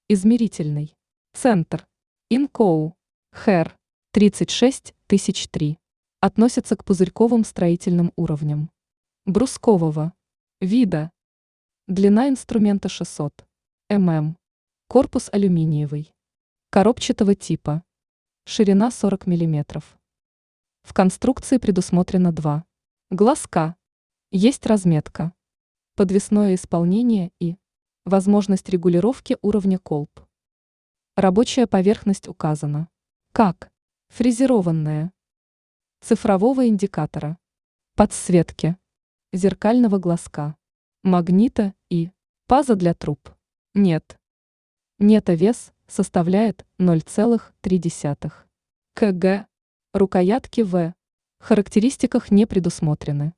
Измерительный. Центр. Инкоу. Хэр. 36003. Относится к пузырьковым строительным уровням. Брускового. Вида. Длина инструмента 600 мм. Корпус алюминиевый. Коробчатого типа. Ширина 40 мм. В конструкции предусмотрено два глазка. Есть разметка. Подвесное исполнение и возможность регулировки уровня колб. Рабочая поверхность указана как фрезерованная. Цифрового индикатора. Подсветки. Зеркального глазка. Магнита и паза для труб. Нет. Нето-вес составляет 0,3 кг. Рукоятки В. В характеристиках не предусмотрены.